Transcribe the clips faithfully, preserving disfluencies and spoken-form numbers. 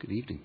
Good evening.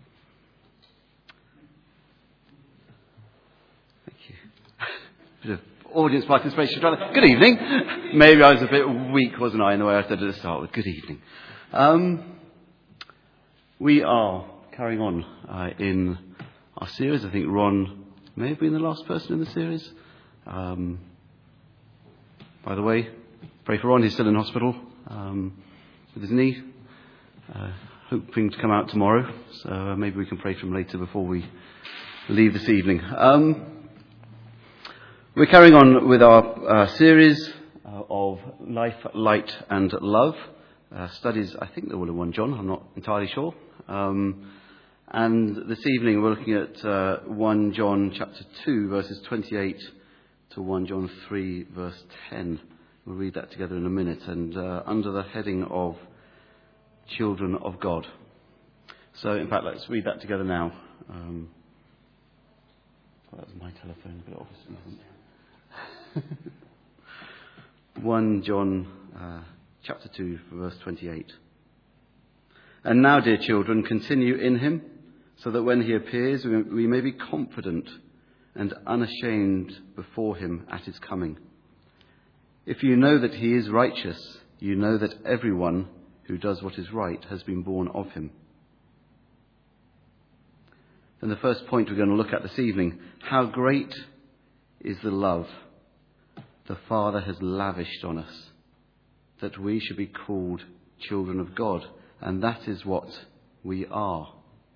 Thank you. Bit of audience participation. Good evening. Maybe I was a bit weak, wasn't I, in the way I said at the start with good evening. Um, we are carrying on uh, in our series. I think Ron may have been the last person in the series. Um, by the way, pray for Ron. He's still in hospital um, with his knee. Uh, hoping to come out tomorrow, so uh, maybe we can pray for him later before we leave this evening. Um, we're carrying on with our uh, series uh, of Life, Light and Love. Uh, studies, I think they're all in First John, I'm not entirely sure. Um, and this evening we're looking at uh, First John chapter two, verses twenty-eight to First John three, verse ten. We'll read that together in a minute, and uh, under the heading of Children of God. So, in fact, let's read that together now. Um, well, that was my telephone, but obviously isn't. First John uh, chapter two, verse twenty-eight. And now, dear children, continue in him, so that when he appears, we, we may be confident and unashamed before him at his coming. If you know that he is righteous, you know that everyone who does what is right has been born of him. And the first point we're going to look at this evening, how great is the love the Father has lavished on us, that we should be called children of God, and that is what we are.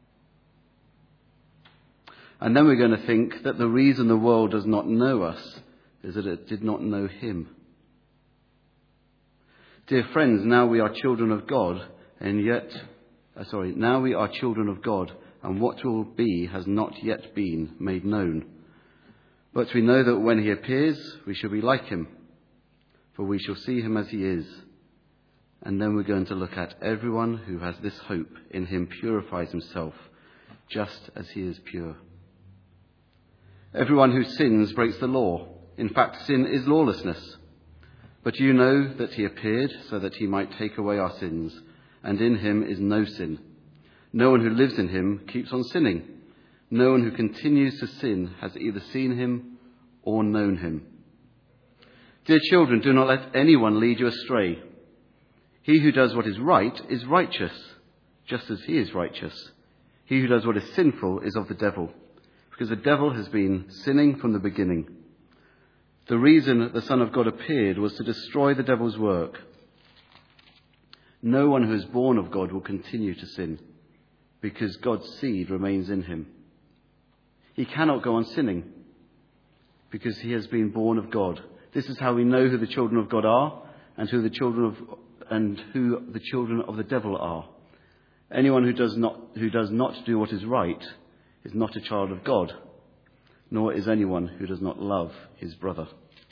And then we're going to think that the reason the world does not know us is that it did not know him. Dear friends, now we are children of God, and yet, uh, sorry, now we are children of God, and what will be has not yet been made known. But we know that when he appears, we shall be like him, for we shall see him as he is. And then we're going to look at everyone who has this hope in him purifies himself, just as he is pure. Everyone who sins breaks the law. In fact, sin is lawlessness. But you know that he appeared so that he might take away our sins, and in him is no sin. No one who lives in him keeps on sinning. No one who continues to sin has either seen him or known him. Dear children, do not let anyone lead you astray. He who does what is right is righteous, just as he is righteous. He who does what is sinful is of the devil, because the devil has been sinning from the beginning. The reason the Son of God appeared was to destroy the devil's work. No one who is born of God will continue to sin, because God's seed remains in him. He cannot go on sinning, because he has been born of God. This is how we know who the children of God are, and who the children of and who the children of the devil are. Anyone who does not who does not do what is right is not a child of God, nor is anyone who does not love his brother.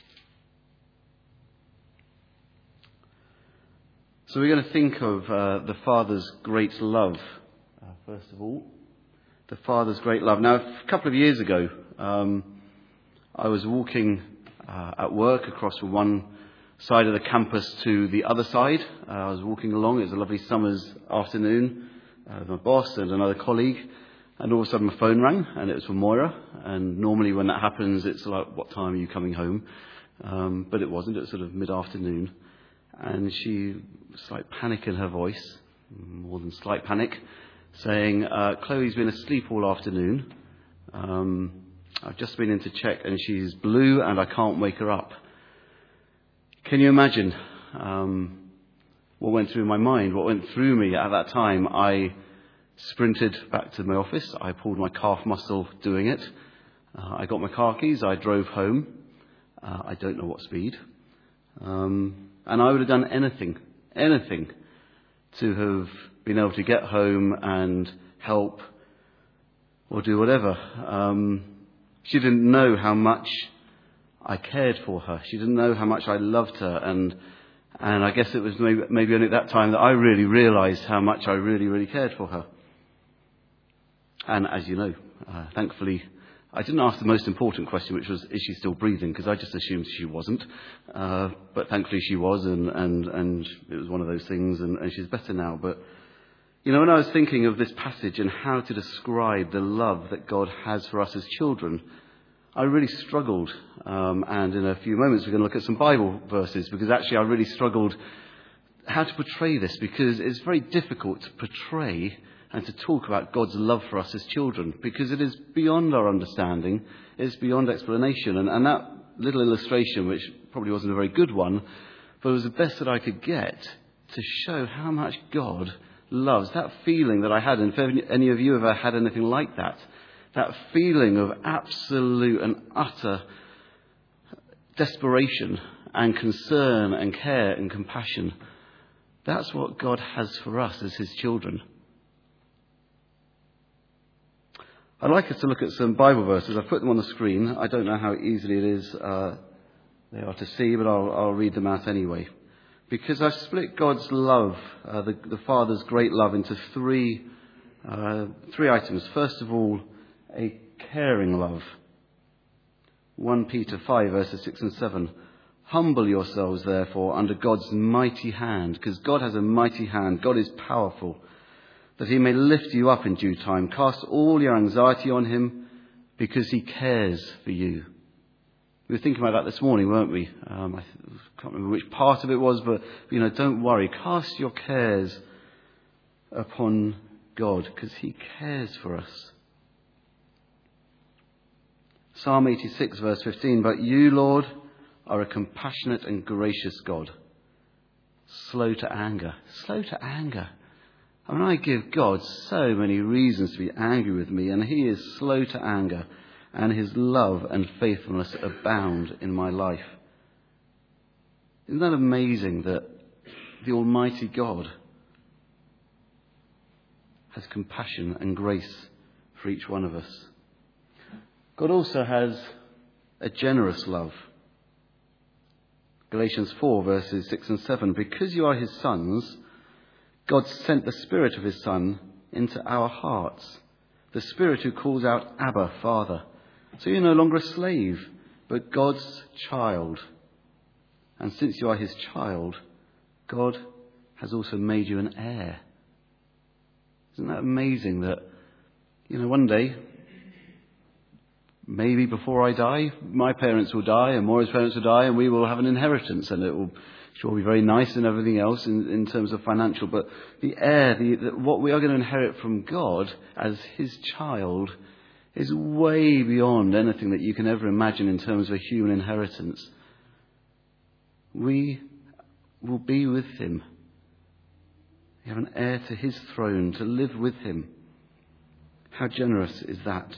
So we're going to think of uh, the Father's great love, uh, first of all. The Father's great love. Now, a couple of years ago, um, I was walking uh, at work across from one side of the campus to the other side. Uh, I was walking along. It was a lovely summer's afternoon uh, with my boss and another colleague. And all of a sudden my phone rang, and it was from Moira. And normally when that happens, it's like, what time are you coming home? Um, but it wasn't. It was sort of mid-afternoon. And she, slight panic in her voice, more than slight panic, saying, uh, Chloe's been asleep all afternoon. Um, I've just been in to check, and she's blue, and I can't wake her up. Can you imagine um, what went through my mind, what went through me at that time? I sprinted back to my office. I pulled my calf muscle doing it. Uh, I got my car keys. I drove home. Uh, I don't know what speed. Um, and I would have done anything, anything to have been able to get home and help or do whatever. Um, she didn't know how much I cared for her. She didn't know how much I loved her. And and I guess it was maybe, maybe only at that time that I really realised how much I really, really cared for her. And as you know, uh, thankfully, I didn't ask the most important question, which was, is she still breathing? Because I just assumed she wasn't. Uh, but thankfully she was, and, and, and it was one of those things, and, and she's better now. But You know, when I was thinking of this passage and how to describe the love that God has for us as children, I really struggled. Um, and in a few moments we're going to look at some Bible verses, because actually I really struggled how to portray this, because it's very difficult to portray and to talk about God's love for us as children, because it is beyond our understanding, it's beyond explanation. And, and that little illustration, which probably wasn't a very good one, but it was the best that I could get to show how much God loves. That feeling that I had, and if any of you ever had anything like that, that feeling of absolute and utter desperation and concern and care and compassion, that's what God has for us as his children. I'd like us to look at some Bible verses. I've put them on the screen. I don't know how easily it is uh, they are to see, but I'll, I'll read them out anyway. Because I've split God's love, uh, the, the Father's great love, into three uh, three items. First of all, a caring love. First Peter five, verses six and seven. Humble yourselves, therefore, under God's mighty hand, because God has a mighty hand. God is powerful, that he may lift you up in due time. Cast all your anxiety on him, because he cares for you. We were thinking about that this morning, weren't we? Um, I can't remember which part of it was, but, you know, don't worry. Cast your cares upon God, because he cares for us. Psalm eighty-six, verse fifteen. But you, Lord, are a compassionate and gracious God, slow to anger. Slow to anger. I mean, I give God so many reasons to be angry with me, and he is slow to anger, and his love and faithfulness abound in my life. Isn't that amazing that the Almighty God has compassion and grace for each one of us? God also has a generous love. Galatians four, verses six and seven. Because you are his sons, God sent the Spirit of his Son into our hearts, the Spirit who calls out, Abba, Father. So you're no longer a slave, but God's child. And since you are his child, God has also made you an heir. Isn't that amazing that, you know, one day, maybe before I die, my parents will die and Maura's parents will die, and we will have an inheritance, and it will sure be very nice and everything else in, in terms of financial. But the heir, the, the, what we are going to inherit from God as his child, is way beyond anything that you can ever imagine in terms of a human inheritance. We will be with him. We have an heir to his throne, to live with him. How generous is that?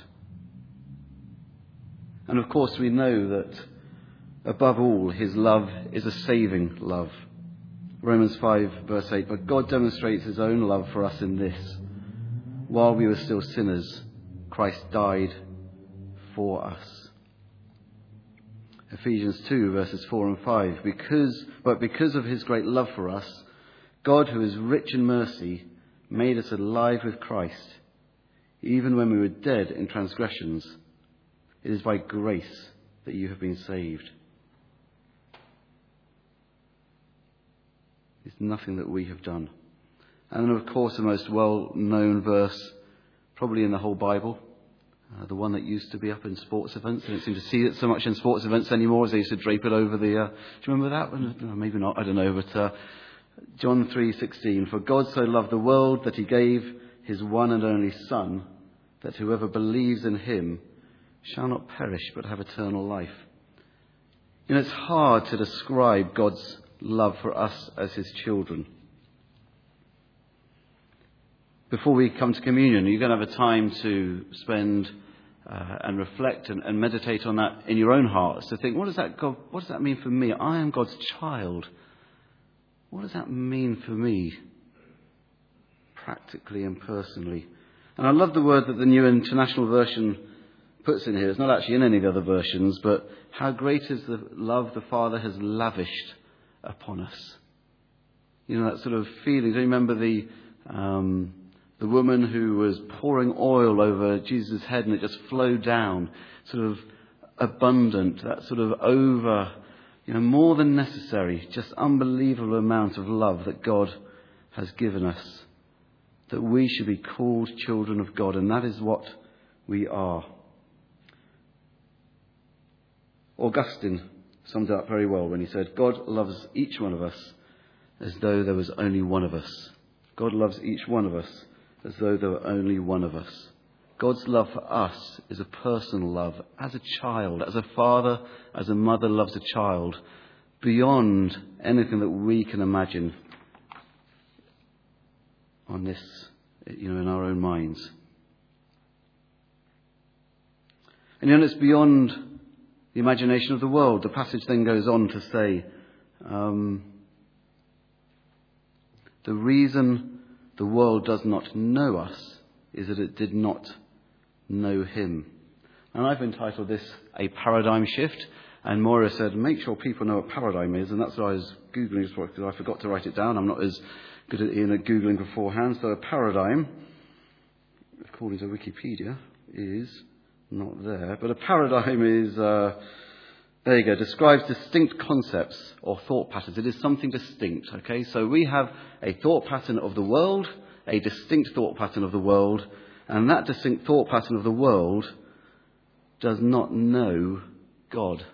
And of course we know that above all his love is a saving love. Romans five, verse eight. But God demonstrates his own love for us in this: while we were still sinners, Christ died for us. Ephesians two, verses four and five. Because, but because of his great love for us, God, who is rich in mercy, made us alive with Christ, even when we were dead in transgressions. It is by grace that you have been saved. It's nothing that we have done. And then, of course, the most well-known verse, probably in the whole Bible, uh, the one that used to be up in sports events. I don't seem to see it so much in sports events anymore, as they used to drape it over the... Uh, do you remember that one? No, maybe not, I don't know. But uh, John three sixteen, for God so loved the world that he gave his one and only Son, that whoever believes in him shall not perish but have eternal life. You know, it's hard to describe God's love for us as his children. Before we come to communion, you're going to have a time to spend uh, and reflect and, and meditate on that in your own hearts, to think, what does that God, what does that mean for me? I am God's child. What does that mean for me, practically and personally? And I love the word that the New International Version puts in here. It's not actually in any of the other versions, but how great is the love the Father has lavished upon us. You know, that sort of feeling. Do you remember the um, the woman who was pouring oil over Jesus' head and it just flowed down, sort of abundant, that sort of over, you know, more than necessary, just unbelievable amount of love that God has given us. that we should be called children of God, and that is what we are. Augustine summed it up very well when he said, God loves each one of us as though there was only one of us. God loves each one of us as though there were only one of us. God's love for us is a personal love, as a child, as a father, as a mother loves a child, beyond anything that we can imagine on this, you know, in our own minds. And you know, it's beyond the imagination of the world. The passage then goes on to say, um, the reason the world does not know us is that it did not know him. And I've entitled this A Paradigm Shift. And Moira said, make sure people know what paradigm is. And that's what I was Googling because I forgot to write it down. I'm not as good at, you know, Googling beforehand. So a paradigm, according to Wikipedia, is not there. But a paradigm is, uh, there you go, describes distinct concepts or thought patterns. It is something distinct, okay? So we have a thought pattern of the world, a distinct thought pattern of the world, and that distinct thought pattern of the world does not know God.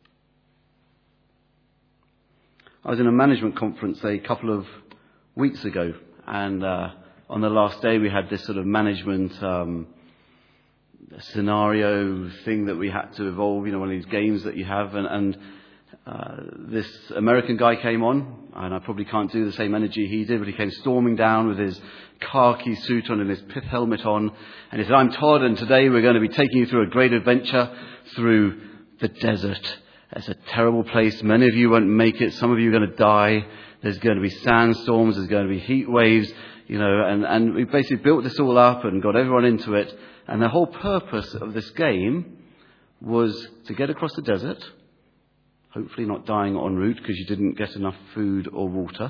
I was in a management conference a couple of weeks ago, and uh, on the last day we had this sort of management um, scenario thing that we had to evolve, you know, one of these games that you have, and, and uh, this American guy came on, and I probably can't do the same energy he did, but he came storming down with his khaki suit on and his pith helmet on, and he said, I'm Todd, and today we're going to be taking you through a great adventure through the desert. It's a terrible place. Many of you won't make it. Some of you are going to die. There's going to be sandstorms. There's going to be heat waves, you know, and, and we basically built this all up and got everyone into it. And the whole purpose of this game was to get across the desert, hopefully not dying en route because you didn't get enough food or water,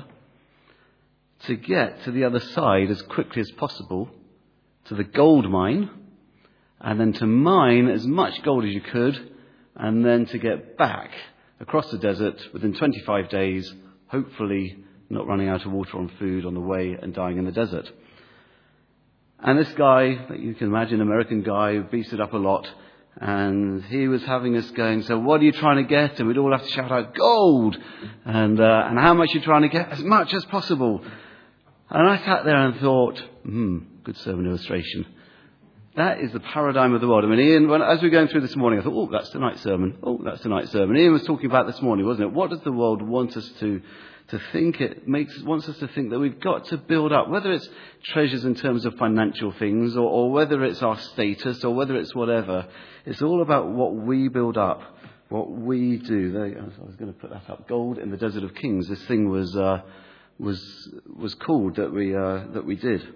to get to the other side as quickly as possible to the gold mine, and then to mine as much gold as you could, and then to get back across the desert within twenty-five days, hopefully not running out of water and food on the way and dying in the desert. And this guy, that you can imagine, American guy, beats it up a lot, and he was having us going, so what are you trying to get? And we'd all have to shout out, gold! And, uh, and how much are you trying to get? As much as possible. And I sat there and thought, hmm, good sermon illustration. That is the paradigm of the world. I mean, Ian, when, as we were going through this morning, I thought, oh, that's tonight's sermon. Oh, that's tonight's sermon. Ian was talking about this morning, wasn't it? What does the world want us to, to think? It makes, wants us to think that we've got to build up, whether it's treasures in terms of financial things, or, or whether it's our status, or whether it's whatever. It's all about what we build up, what we do. There, I was going to put that up. Gold in the Desert of Kings. This thing was uh, was was called that we uh, that we did.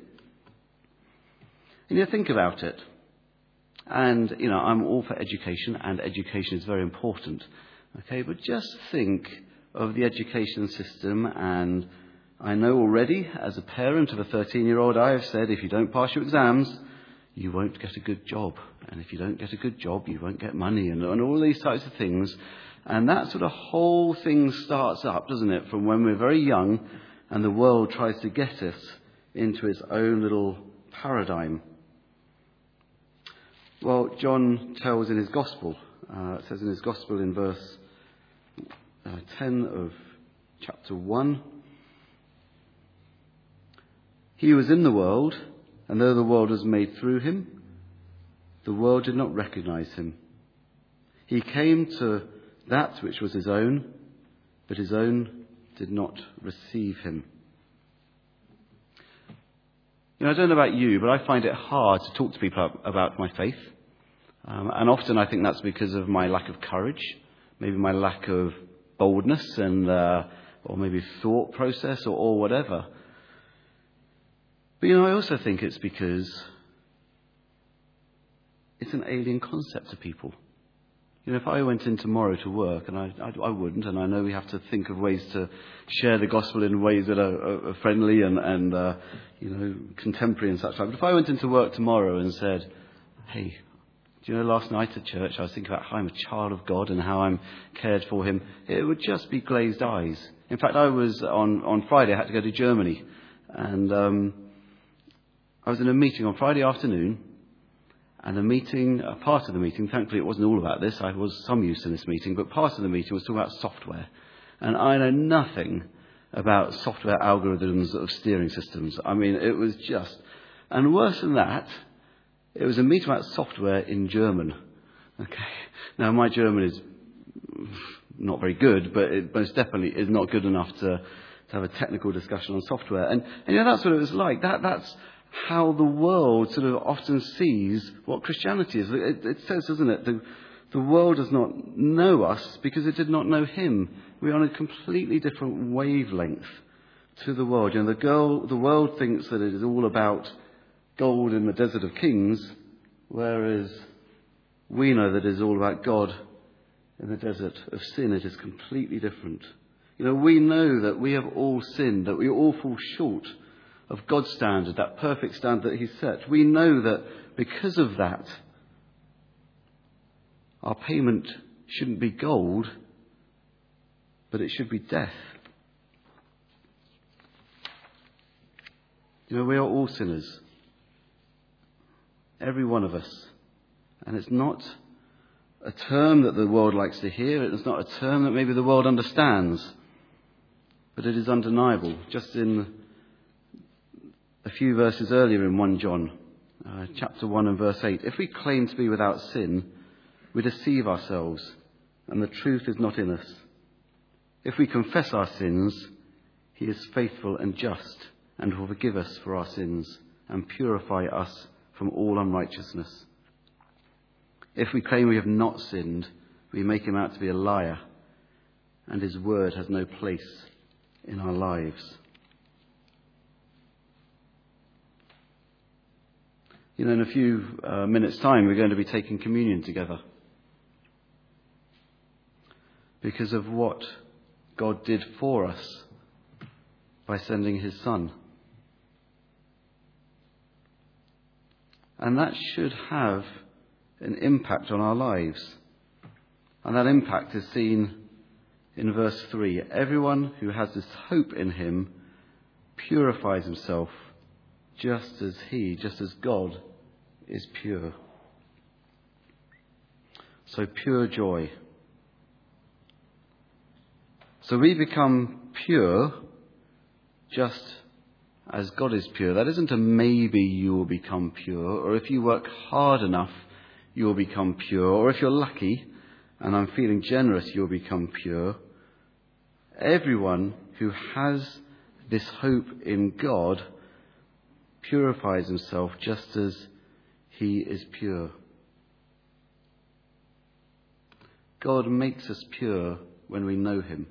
And you think about it. And, you know, I'm all for education, and education is very important. Okay, but just think of the education system, and I know already, as a parent of a thirteen-year-old, I have said, if you don't pass your exams, you won't get a good job. And if you don't get a good job, you won't get money, and, and all these types of things. And that sort of whole thing starts up, doesn't it, from when we're very young, and the world tries to get us into its own little paradigm. Well, John tells in his Gospel, uh, it says in his Gospel in verse uh, ten of chapter one, he was in the world, and though the world was made through him, the world did not recognize him. He came to that which was his own, but his own did not receive him. You know, I don't know about you, but I find it hard to talk to people about my faith. Um, and often I think that's because of my lack of courage, maybe my lack of boldness, and uh, or maybe thought process, or, or whatever. But, you know, I also think it's because it's an alien concept to people. You know, if I went in tomorrow to work, and I, I, I wouldn't, and I know we have to think of ways to share the gospel in ways that are, are friendly and, and uh, you know, contemporary and such like. But if I went into work tomorrow and said, hey, do you know, last night at church I was thinking about how I'm a child of God and how I'm cared for him, it would just be glazed eyes. In fact, I was, on, on Friday, I had to go to Germany. And um, I was in a meeting on Friday afternoon, and the meeting, a part of the meeting, thankfully it wasn't all about this, I was some use in this meeting, but part of the meeting was talking about software. And I know nothing about software algorithms of steering systems. I mean, it was just... And worse than that, it was a meeting about software in German. Okay. Now, my German is not very good, but it most definitely is not good enough to, to have a technical discussion on software. And, and you know, that's what it was like. That, that's how the world sort of often sees what Christianity is. It, it says, doesn't it, the, the world does not know us because it did not know him. We're on a completely different wavelength to the world. You know, the, girl, the world thinks that it is all about gold in the desert of kings, whereas we know that it is all about God in the desert of sin. It is completely different. You know, we know that we have all sinned, that we all fall short of God's standard, that perfect standard that he set. We know that because of that, our payment shouldn't be gold, but it should be death. You know, we are all sinners. Every one of us. And it's not a term that the world likes to hear. It's not a term that maybe the world understands. But it is undeniable. Just in a few verses earlier in First John, uh, chapter one and verse eight. If we claim to be without sin, we deceive ourselves, and the truth is not in us. If we confess our sins, he is faithful and just, and will forgive us for our sins, and purify us from all unrighteousness. If we claim we have not sinned, we make him out to be a liar, and his word has no place in our lives. You know, in a few uh, minutes' time, we're going to be taking communion together. Because of what God did for us by sending his Son. And that should have an impact on our lives. And that impact is seen in verse three. Everyone who has this hope in him purifies himself just as he, just as God is pure. So pure joy. So we become pure just as God is pure. That isn't a maybe you will become pure, or if you work hard enough you will become pure, or if you're lucky and I'm feeling generous you'll become pure. Everyone who has this hope in God purifies himself just as he is pure. God makes us pure when we know him.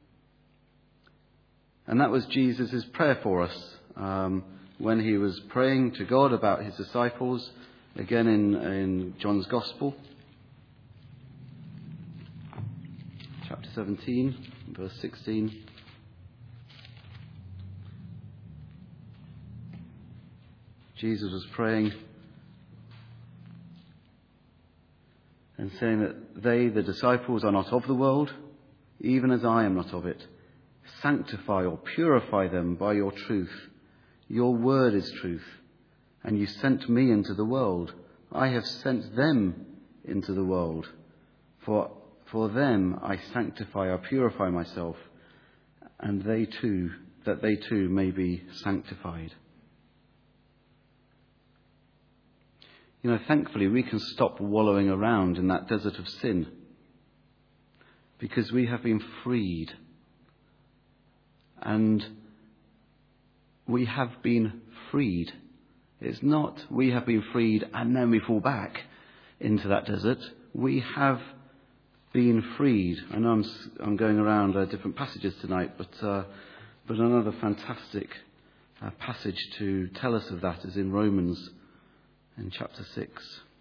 And that was Jesus' prayer for us um, when he was praying to God about his disciples, again in, in John's Gospel, chapter seventeen, verse sixteen. Jesus was praying and saying that they, the disciples, are not of the world, even as I am not of it. Sanctify or purify them by your truth. Your word is truth. And you sent me into the world. I have sent them into the world. For, for them I sanctify or purify myself, and they too, that they too may be sanctified. You know, thankfully we can stop wallowing around in that desert of sin, because we have been freed. And we have been freed. It's not we have been freed and then we fall back into that desert. We have been freed. I know I'm, I'm going around uh, different passages tonight, but uh, but another fantastic uh, passage to tell us of that is in Romans in chapter six.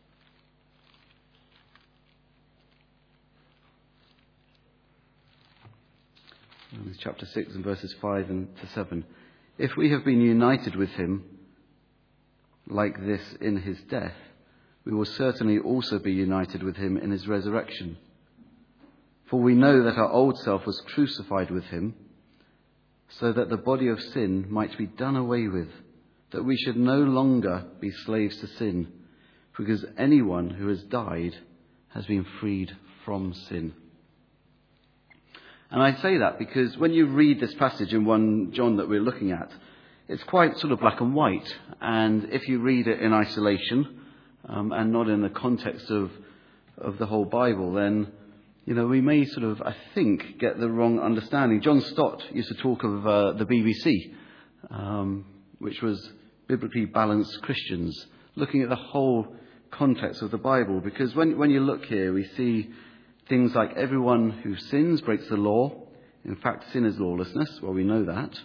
Romans chapter six and verses five and to seven. If we have been united with him like this in his death, we will certainly also be united with him in his resurrection. For we know that our old self was crucified with him, so that the body of sin might be done away with, that we should no longer be slaves to sin, because anyone who has died has been freed from sin. And I say that because when you read this passage in First John that we're looking at, it's quite sort of black and white. And if you read it in isolation um, and not in the context of, of the whole Bible, then, you know, we may sort of, I think, get the wrong understanding. John Stott used to talk of uh, the B B C, um, which was Biblically Balanced Christians, looking at the whole context of the Bible. Because when, when you look here, we see things like everyone who sins breaks the law. In fact, sin is lawlessness. Well, we know that.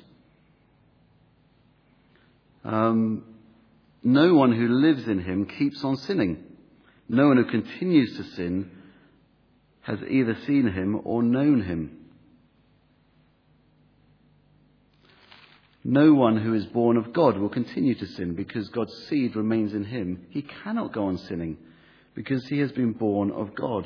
Um, no one who lives in him keeps on sinning. No one who continues to sin has either seen him or known him. No one who is born of God will continue to sin because God's seed remains in him. He cannot go on sinning because he has been born of God.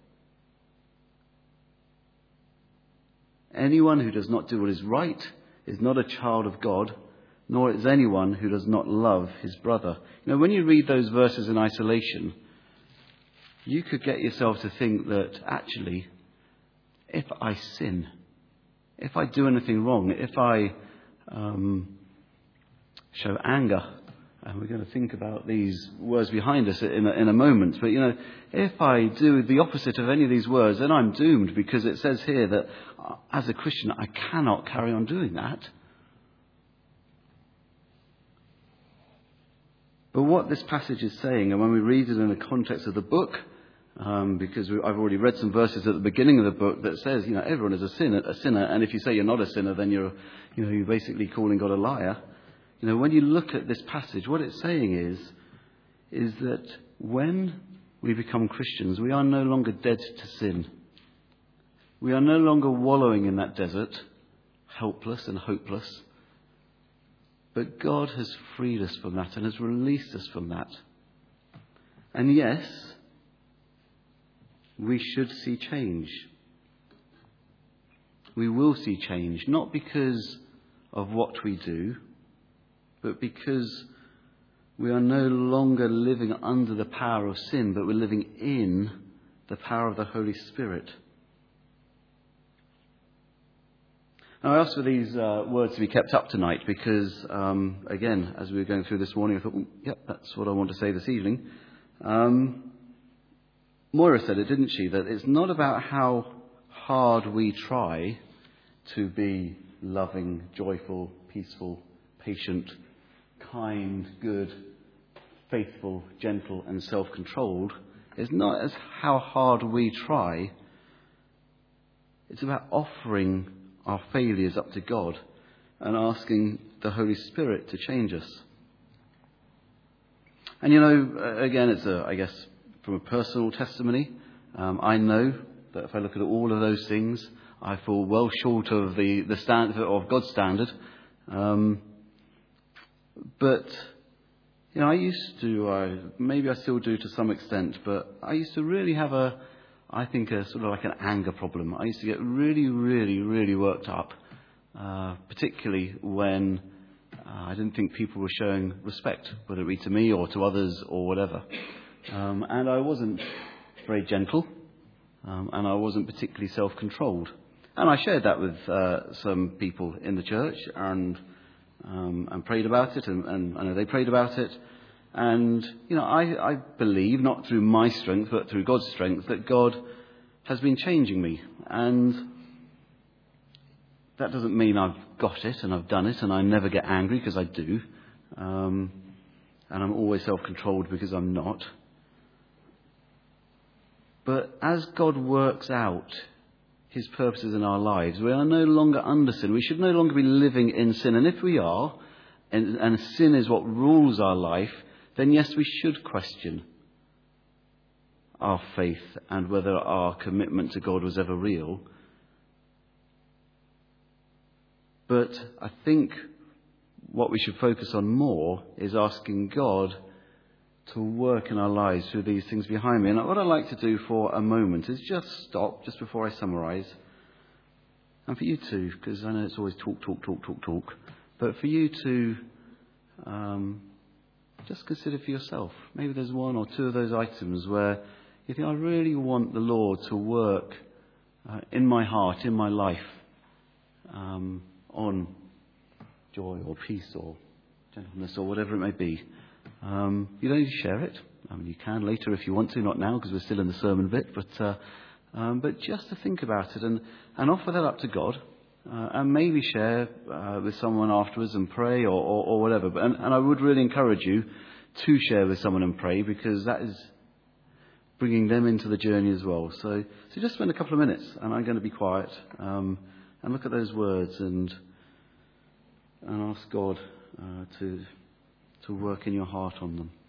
Anyone who does not do what is right is not a child of God, nor is anyone who does not love his brother. You know, when you read those verses in isolation, you could get yourself to think that actually, if I sin, if I do anything wrong, if I um, show anger, and we're going to think about these words behind us in a, in a moment, but you know, if I do the opposite of any of these words, then I'm doomed, because it says here that uh, as a Christian I cannot carry on doing that. But what this passage is saying, and when we read it in the context of the book, um, because we, I've already read some verses at the beginning of the book that says, you know, everyone is a sinner, a sinner, and if you say you're not a sinner, then you're, you know, you're basically calling God a liar. You know, when you look at this passage, what it's saying is, is that when we become Christians, we are no longer dead to sin. We are no longer wallowing in that desert, helpless and hopeless. But God has freed us from that and has released us from that. And yes, we should see change. We will see change, not because of what we do, but because we are no longer living under the power of sin, but we're living in the power of the Holy Spirit. Now, I asked for these uh, words to be kept up tonight because, um, again, as we were going through this morning, I thought, well, yep, that's what I want to say this evening. Um, Moira said it, didn't she, that it's not about how hard we try to be loving, joyful, peaceful, patient, kind, good, faithful, gentle and self-controlled. It's not as how hard we try. It's about offering our failures up to God and asking the Holy Spirit to change us. And you know, again, it's a, I guess, from a personal testimony, um, I know that if I look at all of those things, I fall well short of the, the standard of God's standard. Um, but, you know, I used to, uh, maybe I still do to some extent, but I used to really have a, I think, a sort of like an anger problem. I used to get really, really, really worked up, uh, particularly when uh, I didn't think people were showing respect, whether it be to me or to others or whatever. Um, and I wasn't very gentle, um, and I wasn't particularly self-controlled. And I shared that with uh, some people in the church and um, and prayed about it, and, and I know they prayed about it. And, you know, I, I believe, not through my strength, but through God's strength, that God has been changing me. And that doesn't mean I've got it and I've done it and I never get angry, because I do. Um, and I'm always self-controlled because I'm not. But as God works out his purposes in our lives, we are no longer under sin. We should no longer be living in sin. And if we are, and, and sin is what rules our life, then yes, we should question our faith and whether our commitment to God was ever real. But I think what we should focus on more is asking God to work in our lives through these things behind me. And what I'd like to do for a moment is just stop, just before I summarise, and for you too, because I know it's always talk, talk, talk, talk, talk, but for you to um, just consider for yourself. Maybe there's one or two of those items where you think, I really want the Lord to work uh, in my heart, in my life, um, on joy or peace or gentleness or whatever it may be. Um, you don't need to share it. I mean, you can later if you want to, not now because we're still in the sermon bit, but uh, um, but just to think about it and, and offer that up to God. Uh, and maybe share uh, with someone afterwards and pray or, or, or whatever. But, and, and I would really encourage you to share with someone and pray, because that is bringing them into the journey as well. So, so just spend a couple of minutes, and I'm going to be quiet, um, and look at those words and and ask God uh, to to work in your heart on them.